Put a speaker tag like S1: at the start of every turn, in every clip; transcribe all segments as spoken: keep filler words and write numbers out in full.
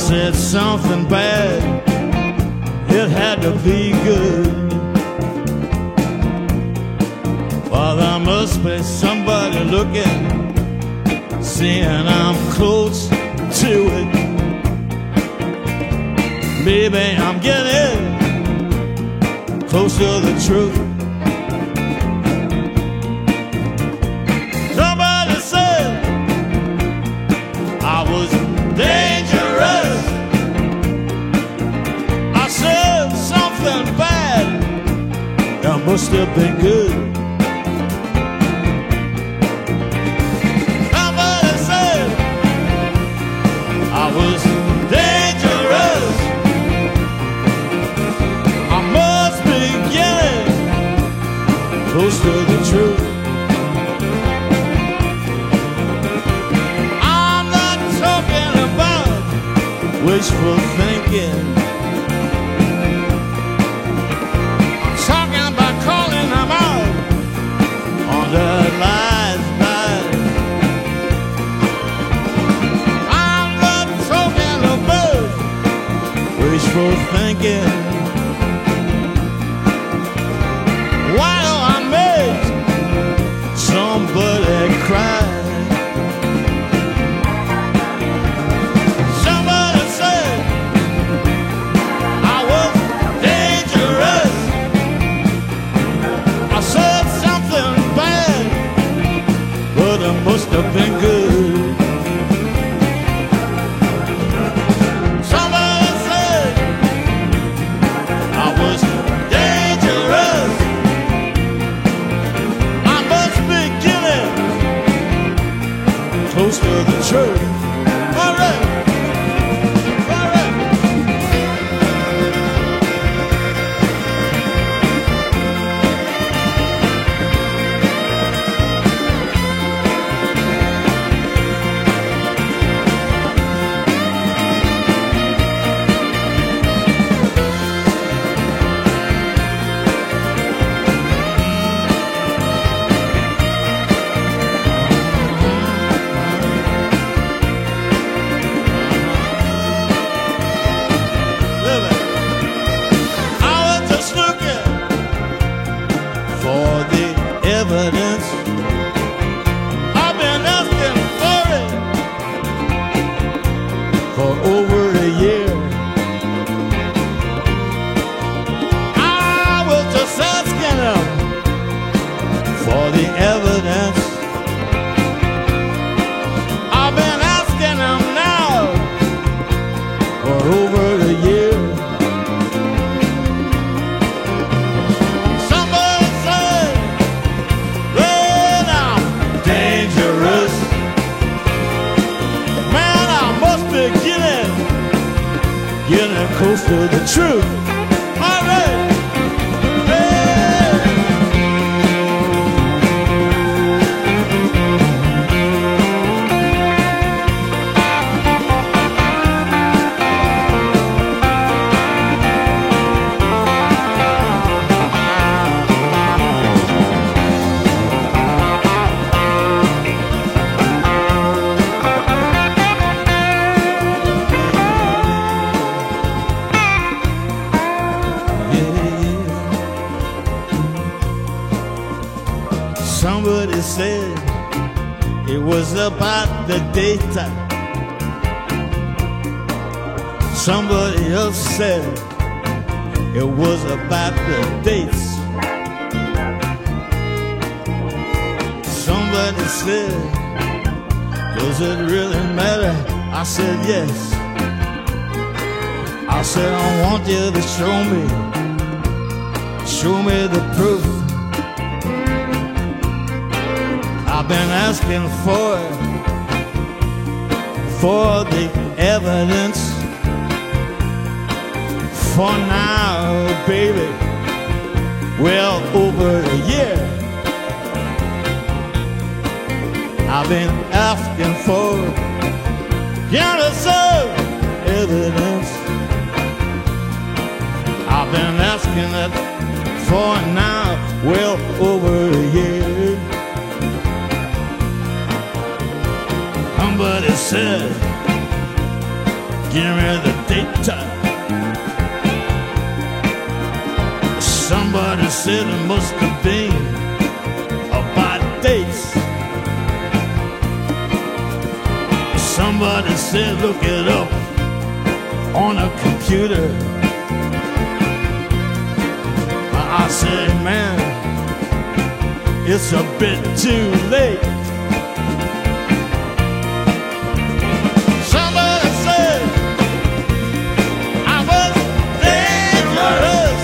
S1: said something bad, it had to be good. Well, there must be somebody looking, seeing I'm close to it. Maybe I'm getting close to the truth. Somebody said I was dangerous. I said something bad, that must have been good. Somebody said I was dangerous. I must be getting close to the truth. I'm not talking about wishful thinking. I'm talking about calling them out on their lies, lies. I'm not talking about wishful thinking. Why do I make somebody cry? Somebody said I was dangerous. I said something bad, but it must have been good. Somebody said I was dangerous. I must be getting close to the truth. All right, all right. I was just looking for the evidence. I've been asking for it for over a year. I was just asking them for the evidence. I've been asking them now for over a year. Somebody said, well, I'm dangerous. Man, I must be getting, getting close to the truth. All right. Hey. Somebody said it was about the daytime. Somebody else said it was about the dates. Somebody said, does it really matter? I said yes. I said I want you to show me, show me the proof. I've been asking for it, for the evidence for now, baby. Well, over a year I've been asking for some evidence. I've been asking it for now, well over a year. Somebody said Give me the date time. Somebody said it must have been about dates. Somebody said look it up on a computer. I said, man, it's a bit too late. Somebody said I was dangerous.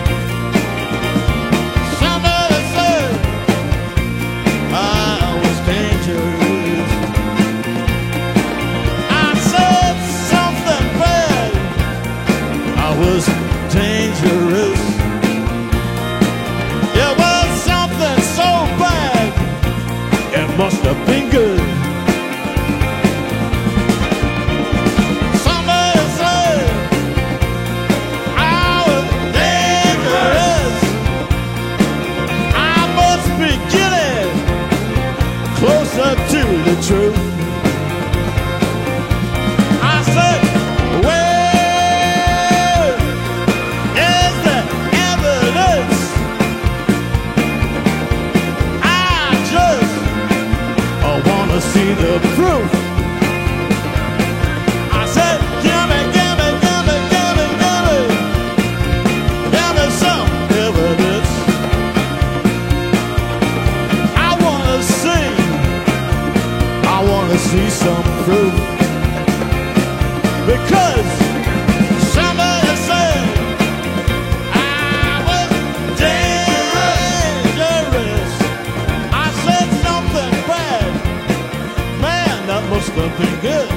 S1: Somebody said I was dangerous. I said something bad. I was dangerous. It was something so bad, it must have been good. Somebody said I was dangerous. I must be getting closer to the truth. I said, where is the evidence? See the proof. I said, give me, give me, give me, give me, give me, give me some evidence. I wanna see, I wanna see some proof. Because somebody said I was dangerous. I said something bad. That must have been good.